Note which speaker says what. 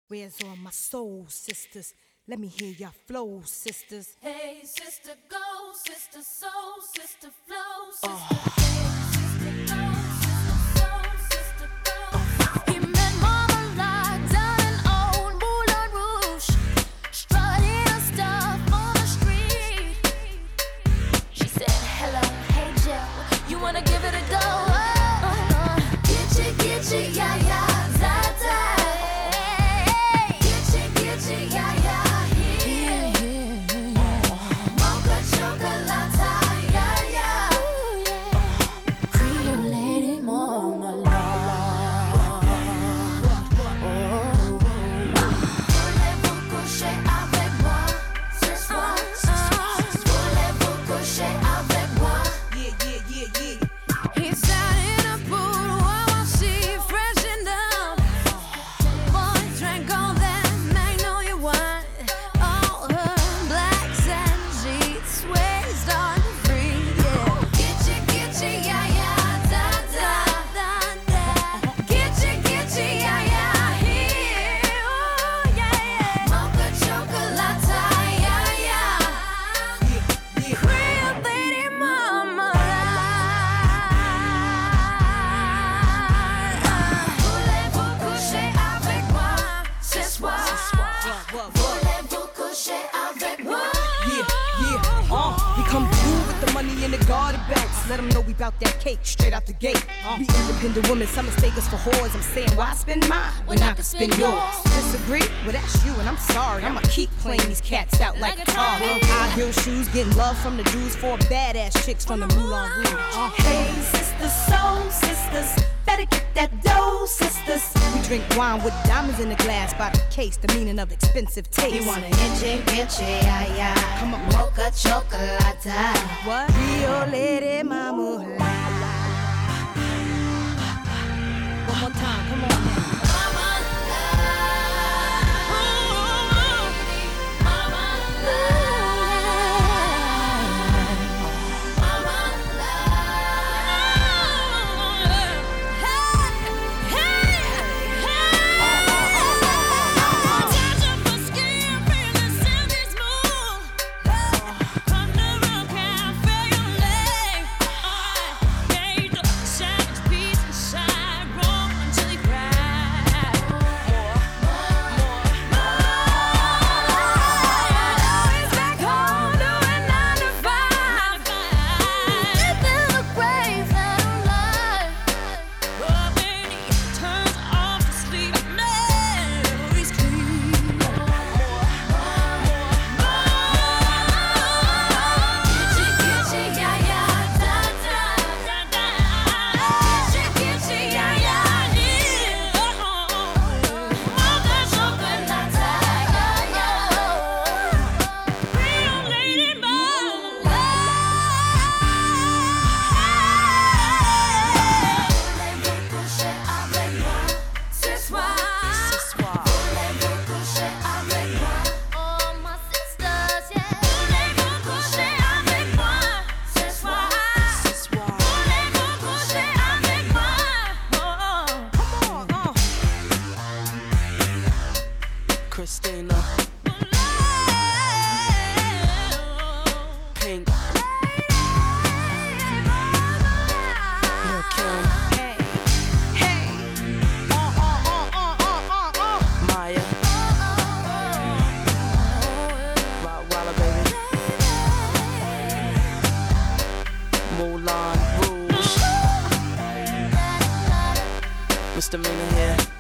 Speaker 1: Where's all my soul sisters? Let me hear your flow, sisters.
Speaker 2: Hey, sister, go, sister, soul, sister, flow, sister. Hey, sister, go, sister, soul, sister, go. He met Mama locked down in old Moulin Rouge, strutting her stuff on the street. She said, hello, hey, Joe, you wanna give it a go? Get you, yeah, yeah, za-za.
Speaker 1: Let them know we bout that cake straight out the gate. Be independent women, some mistake us for whores. I'm saying, why spend mine when I can spend yours? Disagree? Well, that's you, and I'm sorry. I'ma keep playing these cats out like guitar. High heel shoes, getting love from the dudes, 4 badass chicks from the Moulin Rouge.
Speaker 2: Hey, sisters, soul sisters, better get that dough, sisters.
Speaker 1: We drink wine with diamonds in the glass by the case, the meaning of expensive taste.
Speaker 2: You want an inche, yeah, yeah.
Speaker 1: Come on,
Speaker 2: mocha chocolate.
Speaker 1: What? Rio Lady Mama. One more time, come on now.
Speaker 3: Christina, Pink, Lil' Kim, Maya, Rottweiler baby, Moulin Rouge, Mr. Mina here.